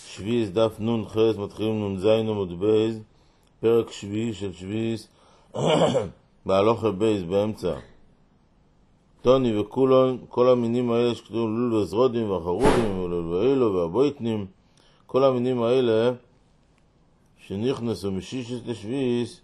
שביס דף נון חס, מתחילים נון זין עמוד בייז, פרק שביעי של שביס, בהלוכה בייז באמצע. טוני וכולון, כל המינים האלה שכתוב לול וזרודים והחרובים ולול ואילו והבויטנים, כל המינים האלה שנכנסו משישיס לשביס,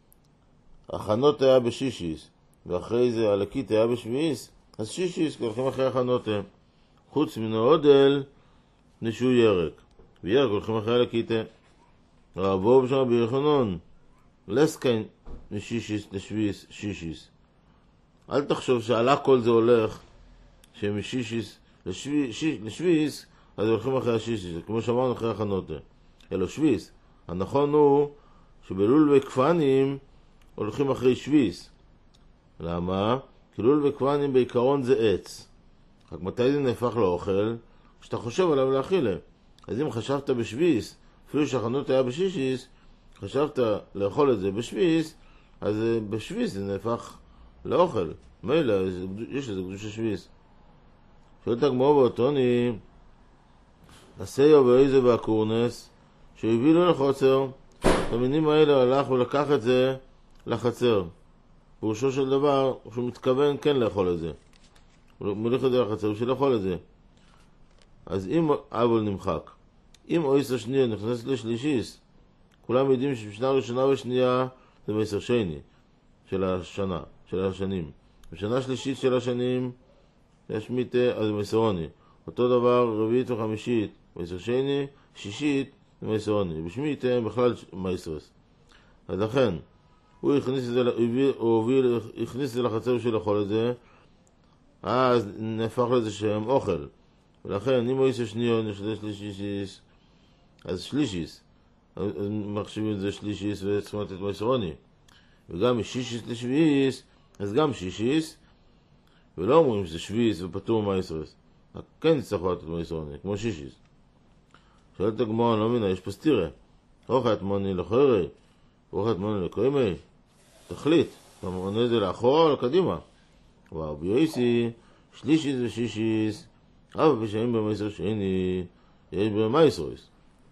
הכנות היה בשישיס, ואחרי זה הלקית היה בשביס, אז שישיס הולכים אחרי הכנות. חוץ מן העודל נשו ירק, וירק הולכים אחרי הלקיתה. רבו בשם ביוחנן, לסקיין משישיס לשביס שישיס. אל תחשוב שעלה כל זה הולך שמשישיס לשביס, אז הולכים אחרי השישיס, כמו שאמרנו אחרי הכנות. אלו שביס. הנכון הוא שבלול וכפנים הולכים אחרי שביס. למה? כי לול וכפנים בעיקרון זה עץ. רק מתי זה נהפך לאוכל? כשאתה חושב עליו להאכילה. אז אם חשבת בשביס, אפילו שהחנות היה בשישיס, חשבת לאכול את זה בשביס, אז בשביס זה נהפך לאוכל. מילא, יש לזה קדוש השביס. שואלת הגמרא באותוני, הסיו ואיזה והקורנס, שהביא לו לחוצר, המינים האלה הלך ולקח את זה לחצר. פירושו של דבר, שהוא מתכוון כן לאכול את זה. הוא מוליך את זה לחצר בשביל לאכול את זה. אז אם אבל נמחק, אם אויסר שנייה נכנס לשלישיס, כולם יודעים שבשנה ראשונה ושנייה זה מייסר שני של השנה, של השנים. בשנה שלישית של השנים יש מיתה, אז זה מייסרוני. אותו דבר רביעית וחמישית מייסר שני, שישית זה מייסרוני. בשמיתה הם בכלל מייסרס. אז לכן, הוא הכניס את זה לחצר בשביל לאכול את זה, אז נהפך לזה שהם אוכל. ולכן, אם הוא יעשה שניון, יש שלישיס, אז שלישיס. אז מחשיבים את זה שלישיס וצריכים לתת מייסרוני. וגם משישיס לשביעיס, אז גם שישיס, ולא אומרים שזה שביעיס ופטור מייסרס. כן יצטרכו לתת מייסרוני, כמו שישיס. שואלת הגמרא, לא מבינה, יש פה סתירה. אוכת מוני לחורי, אוכת מוני לקוימי. תחליט, אתה מונה את זה לאחורה או לקדימה. ורבי יוסי, שלישיס ושישיס, אבל בשעים במייסר שני, יש במייסרוס.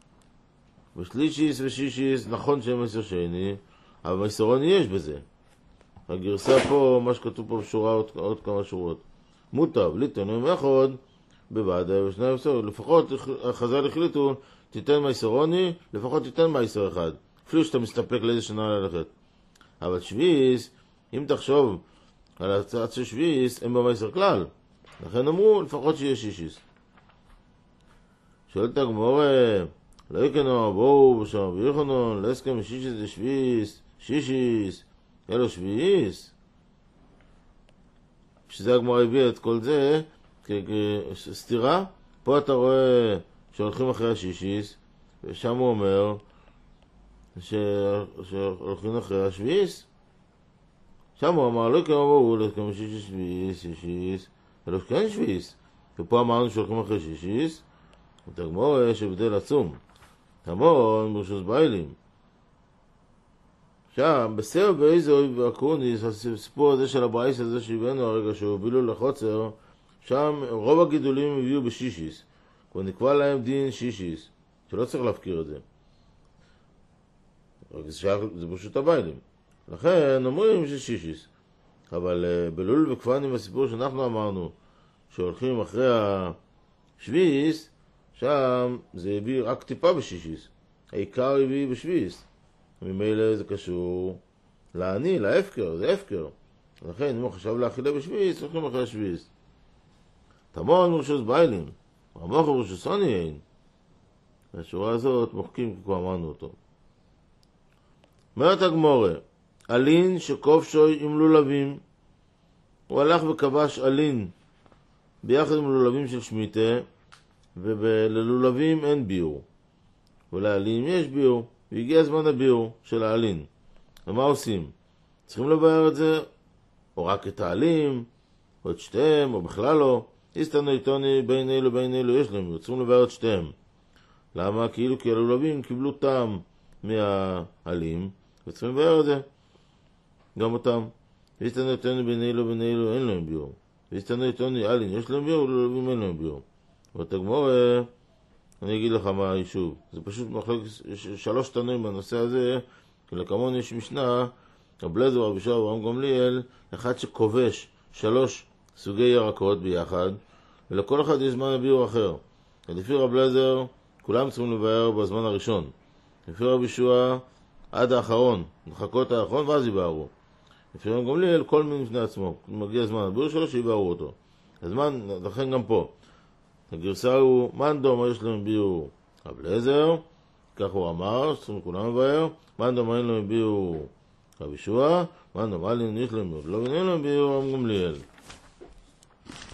בשלישיס ושישיס, נכון שהם מייסר שני, אבל מייסרוני יש בזה. הגרסה פה, מה שכתוב פה בשורה, עוד כמה שורות. מוטב, ליטון ומחוד, בוודאי ושני מייסר. לפחות החז"ל החליטו, תיתן מייסרוני, לפחות תיתן מייסר אחד. אפילו שאתה מסתפק לאיזה שנה ללכת. אבל שביס, אם תחשוב על הצעת של שביס, אין במייסר כלל. לכן אמרו, לפחות שיהיה שישיס. שואלת הגמרא, לא יקנו, בואו בשם ביוחנן, לא הסכם משישיס לשביס, שישיס, אלו שביס. שזה הגמרא הביאה את כל זה כסתירה. פה אתה רואה שהולכים אחרי השישיס, ושם הוא אומר שהולכים אחרי השביס. שם הוא אמר, לא יקנו, בואו, לא הסכם משישיס שביס, שישיס, אלו כן שביס. ופה אמרנו שהולכים אחרי שישיס. ותגמור יש הבדל עצום. תמון ברשוס ביילים. שם, בסר ואיזו והקורניס, הסיפור הזה של הברייס הזה שהבאנו הרגע שהובילו לחוצר, שם רוב הגידולים הביאו בשישיס. כבר נקבע להם דין שישיס, שלא צריך להפקיר את זה. זה ברשות הביילים. לכן אומרים ששישיס. אבל בלול וכפנים הסיפור שאנחנו אמרנו, שהולכים אחרי השביס, שם זה הביא רק טיפה בשישיס. העיקר הביא בשביס. ממילא זה קשור לעני, להפקר, זה הפקר. לכן אם הוא חשב להאכילה בשביס, הולכים אחרי השביס. תמון מרשוס ביילים, רמוך מרשוס עוני אין. השורה הזאת מוחקים כבר אמרנו אותו. אומרת הגמרא, אלין שכובשוי עם לולבים. הוא הלך וכבש אלין ביחד עם לולבים של שמיטה, וללולבים אין ביור. ולאלין יש ביור, והגיע הזמן הביור של האלין. ומה עושים? צריכים לבאר את זה, או רק את האלים, או את שתיהם, או בכלל לא. הסתנו איתוני בין אלו בין אלו יש להם, צריכים לבאר את שתיהם. למה? כאילו כי הלולבים קיבלו טעם מהאלים, וצריכים לבאר את זה. גם אותם. הסתנו איתוני בין אלו בין אלו אין להם ביור. והסתנו איתוני אלין יש להם ביור, וללולבים אין להם ביור. ותגמור אני אגיד לך מה היישוב. זה פשוט מחלוקת, 3 תנועים בנושא הזה, כי לכמון יש משנה, רבי אליעזר ורבי יהושע ורבי גמליאל, אחד שכובש 3 סוגי ירקות ביחד, ולכל אחד יש זמן לביאור אחר. לפי רבי אליעזר, כולם צריכים לבאר בזמן הראשון. לפי רבי יהושע, עד האחרון, לחכות האחרון ואז יבארו. לפי רבי גמליאל, כל מין לפני עצמו, מגיע זמן הביאור שלו שיבארו אותו. הזמן, לכן גם פה. הגרסה הוא, מאן דאמר יש להם ביאור רבי אליעזר, כך הוא אמר, צריכים כולם לבאר, מאן דאמר אין להם ביאור רבי יהושע, מאן דאמר יש להם ביאור, לא אין להם ביאור רבי גמליאל.